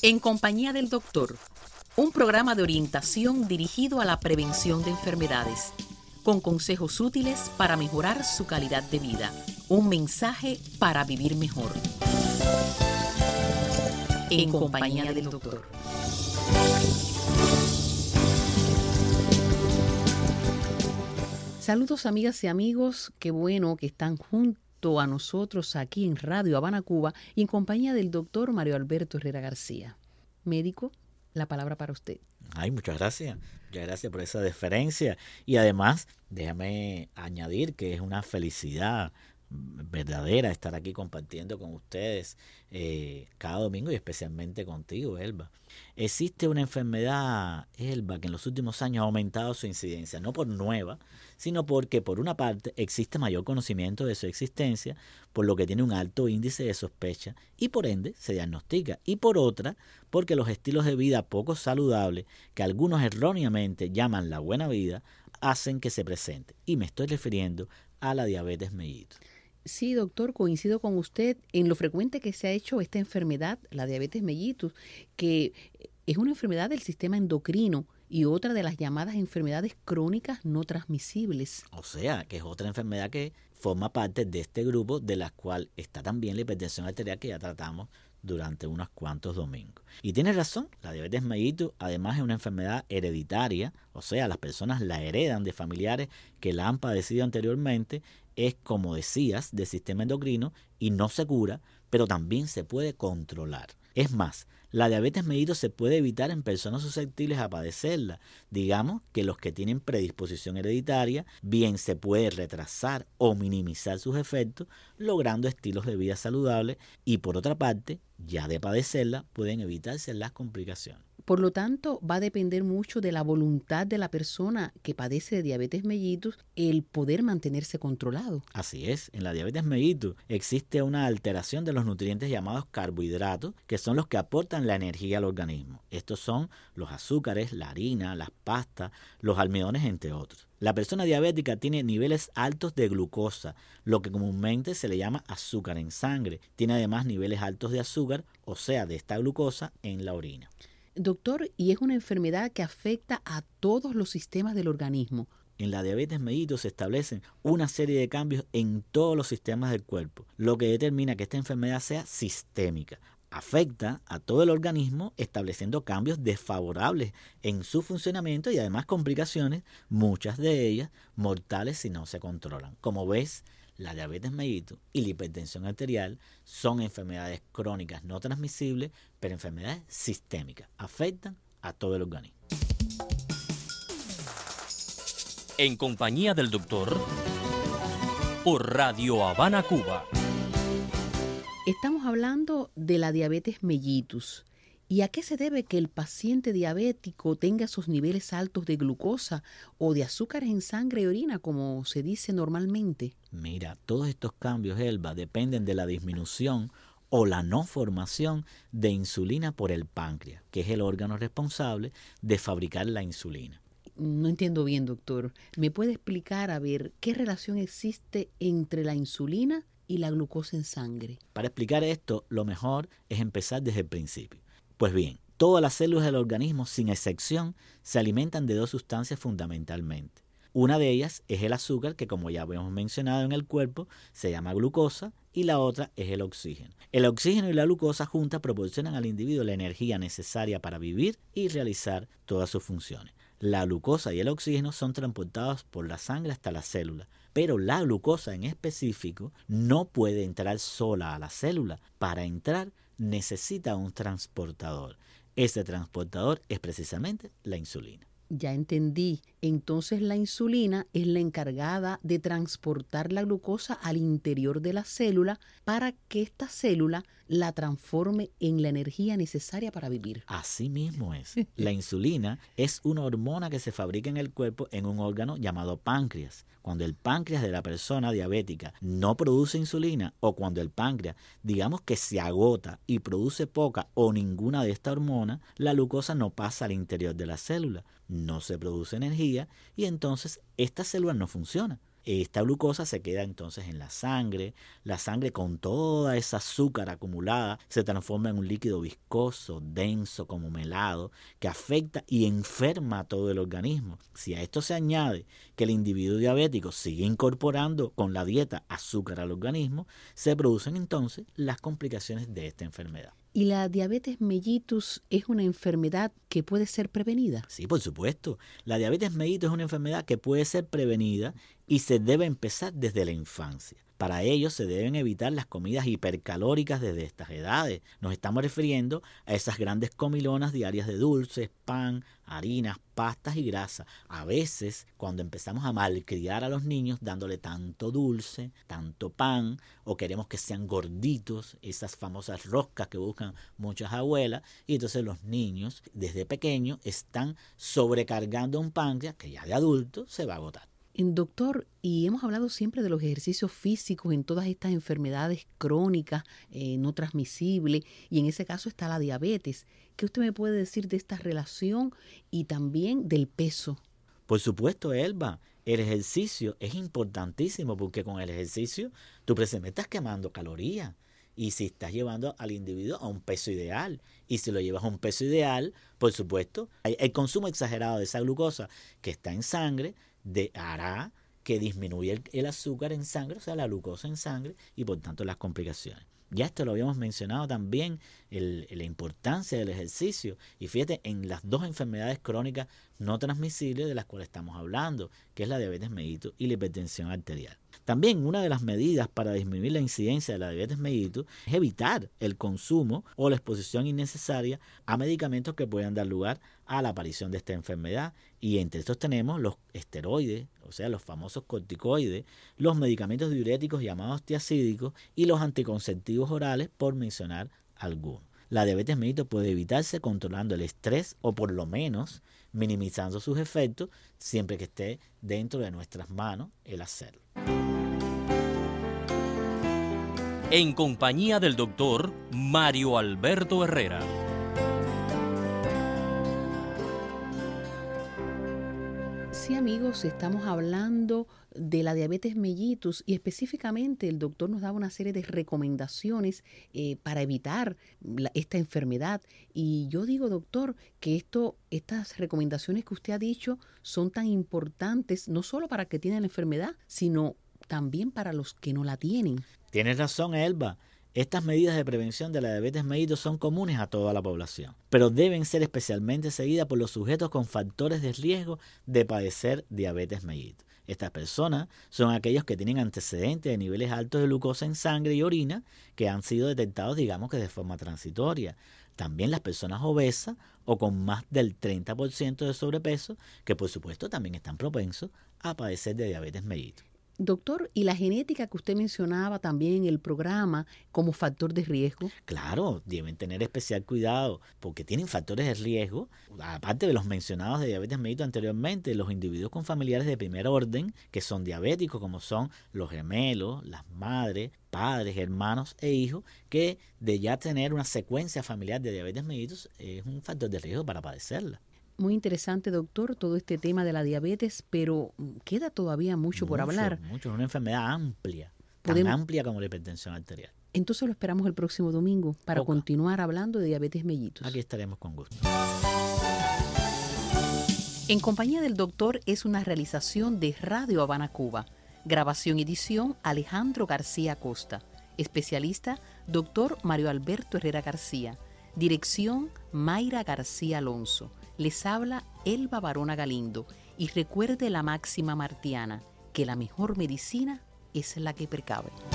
En compañía del doctor, un programa de orientación dirigido a la prevención de enfermedades, con consejos útiles para mejorar su calidad de vida. Un mensaje para vivir mejor. En compañía del doctor. Saludos amigas y amigos, qué bueno que están junto a nosotros aquí en Radio Habana, Cuba, y en compañía del doctor Mario Alberto Herrera García. Médico, la palabra para usted. Ay, muchas gracias. Muchas gracias por esa deferencia. Y además, déjame añadir que es una felicidad verdadera estar aquí compartiendo con ustedes cada domingo y especialmente contigo, Elba. Existe una enfermedad, Elba, que en los últimos años ha aumentado su incidencia, no por nueva, sino porque por una parte existe mayor conocimiento de su existencia, por lo que tiene un alto índice de sospecha y por ende se diagnostica, y por otra, porque los estilos de vida poco saludables, que algunos erróneamente llaman la buena vida, hacen que se presente. Y me estoy refiriendo a la diabetes mellitus. Sí, doctor, coincido con usted en lo frecuente que se ha hecho esta enfermedad, la diabetes mellitus, que es una enfermedad del sistema endocrino y otra de las llamadas enfermedades crónicas no transmisibles. O sea, que es otra enfermedad que forma parte de este grupo, de la cual está también la hipertensión arterial que ya tratamos durante unos cuantos domingos. Y tiene razón, la diabetes mellitus además es una enfermedad hereditaria, o sea, las personas la heredan de familiares que la han padecido anteriormente. Es, como decías, del sistema endocrino y no se cura, pero también se puede controlar. Es más, la diabetes mellitus se puede evitar en personas susceptibles a padecerla. Digamos que los que tienen predisposición hereditaria, bien se puede retrasar o minimizar sus efectos, logrando estilos de vida saludables y por otra parte, ya de padecerla, pueden evitarse las complicaciones. Por lo tanto, va a depender mucho de la voluntad de la persona que padece de diabetes mellitus el poder mantenerse controlado. Así es, en la diabetes mellitus existe una alteración de los nutrientes llamados carbohidratos, que son los que aportan la energía al organismo. Estos son los azúcares, la harina, las pastas, los almidones, entre otros. La persona diabética tiene niveles altos de glucosa, lo que comúnmente se le llama azúcar en sangre. Tiene además niveles altos de azúcar, o sea, de esta glucosa, en la orina. Doctor, y es una enfermedad que afecta a todos los sistemas del organismo. En la diabetes mellitus se establecen una serie de cambios en todos los sistemas del cuerpo, lo que determina que esta enfermedad sea sistémica. Afecta a todo el organismo estableciendo cambios desfavorables en su funcionamiento y además complicaciones, muchas de ellas mortales si no se controlan. Como ves, la diabetes mellitus y la hipertensión arterial son enfermedades crónicas no transmisibles, pero enfermedades sistémicas. Afectan a todo el organismo. En compañía del doctor, por Radio Habana, Cuba. Estamos hablando de la diabetes mellitus. ¿Y a qué se debe que el paciente diabético tenga esos niveles altos de glucosa o de azúcares en sangre y orina, como se dice normalmente? Mira, todos estos cambios, Elba, dependen de la disminución o la no formación de insulina por el páncreas, que es el órgano responsable de fabricar la insulina. No entiendo bien, doctor. ¿Me puede explicar, a ver, qué relación existe entre la insulina y la glucosa en sangre? Para explicar esto, lo mejor es empezar desde el principio. Pues bien, todas las células del organismo, sin excepción, se alimentan de dos sustancias fundamentalmente. Una de ellas es el azúcar, que como ya habíamos mencionado en el cuerpo, se llama glucosa, y la otra es el oxígeno. El oxígeno y la glucosa juntas proporcionan al individuo la energía necesaria para vivir y realizar todas sus funciones. La glucosa y el oxígeno son transportados por la sangre hasta la célula, pero la glucosa en específico no puede entrar sola a la célula. Para entrar necesita un transportador. Ese transportador es precisamente la insulina. Ya entendí. Entonces la insulina es la encargada de transportar la glucosa al interior de la célula para que esta célula la transforme en la energía necesaria para vivir. Así mismo es. La insulina es una hormona que se fabrica en el cuerpo en un órgano llamado páncreas. Cuando el páncreas de la persona diabética no produce insulina o cuando el páncreas, digamos que se agota y produce poca o ninguna de esta hormona, la glucosa no pasa al interior de la célula, no se produce energía y entonces esta célula no funciona. esta glucosa se queda entonces en la sangre con toda esa azúcar acumulada se transforma en un líquido viscoso, denso, como melado, que afecta y enferma a todo el organismo. Si a esto se añade que el individuo diabético sigue incorporando con la dieta azúcar al organismo, se producen entonces las complicaciones de esta enfermedad. ¿Y la diabetes mellitus es una enfermedad que puede ser prevenida? Sí, por supuesto. La diabetes mellitus es una enfermedad que puede ser prevenida y se debe empezar desde la infancia. Para ello se deben evitar las comidas hipercalóricas desde estas edades. Nos estamos refiriendo a esas grandes comilonas diarias de dulces, pan, harinas, pastas y grasa. A veces, cuando empezamos a malcriar a los niños dándole tanto dulce, tanto pan, o queremos que sean gorditos, esas famosas roscas que buscan muchas abuelas, y entonces los niños desde pequeños están sobrecargando un páncreas que ya de adulto se va a agotar. Doctor, y hemos hablado siempre de los ejercicios físicos en todas estas enfermedades crónicas, no transmisibles, y en ese caso está la diabetes. ¿Qué usted me puede decir de esta relación y también del peso? Por supuesto, Elba, el ejercicio es importantísimo porque con el ejercicio tú precisamente estás quemando calorías. Y si estás llevando al individuo a un peso ideal, y si lo llevas a un peso ideal, por supuesto, el consumo exagerado de esa glucosa que está en sangre hará que disminuya el azúcar en sangre, o sea, la glucosa en sangre, y por tanto las complicaciones. Ya esto lo habíamos mencionado también, la importancia del ejercicio. Y fíjate, en las dos enfermedades crónicas no transmisibles de las cuales estamos hablando, que es la diabetes mellitus y la hipertensión arterial. También una de las medidas para disminuir la incidencia de la diabetes mellitus es evitar el consumo o la exposición innecesaria a medicamentos que puedan dar lugar a la aparición de esta enfermedad. Y entre estos tenemos los esteroides, o sea, los famosos corticoides, los medicamentos diuréticos llamados tiazídicos y los anticonceptivos orales, por mencionar algunos. La diabetes mellitus puede evitarse controlando el estrés o por lo menos minimizando sus efectos, siempre que esté dentro de nuestras manos el hacerlo. En compañía del doctor Mario Alberto Herrera. Sí, amigos, estamos hablando de la diabetes mellitus y específicamente el doctor nos daba una serie de recomendaciones para evitar esta enfermedad. Y yo digo, doctor, que estas recomendaciones que usted ha dicho son tan importantes, no solo para el que tiene la enfermedad, sino también para los que no la tienen. Tienes razón, Elba. Estas medidas de prevención de la diabetes mellitus son comunes a toda la población, pero deben ser especialmente seguidas por los sujetos con factores de riesgo de padecer diabetes mellitus. Estas personas son aquellos que tienen antecedentes de niveles altos de glucosa en sangre y orina que han sido detectados, digamos que de forma transitoria. También las personas obesas o con más del 30% de sobrepeso, que por supuesto también están propensos a padecer de diabetes mellitus. Doctor, ¿y la genética que usted mencionaba también en el programa como factor de riesgo? Claro, deben tener especial cuidado porque tienen factores de riesgo, aparte de los mencionados de diabetes mellitus anteriormente, los individuos con familiares de primer orden que son diabéticos, como son los gemelos, las madres, padres, hermanos e hijos, que de ya tener una secuencia familiar de diabetes mellitus es un factor de riesgo para padecerla. Muy interesante, doctor, todo este tema de la diabetes, pero queda todavía mucho por hablar. Mucho, es una enfermedad amplia, tan amplia como la hipertensión arterial. Entonces lo esperamos el próximo domingo para continuar hablando de diabetes mellitus. Aquí estaremos con gusto. En compañía del doctor es una realización de Radio Habana Cuba. Grabación y edición Alejandro García Costa. Especialista, doctor Mario Alberto Herrera García. Dirección Mayra García Alonso. Les habla Elba Barona Galindo y recuerde la máxima martiana, que la mejor medicina es la que precave.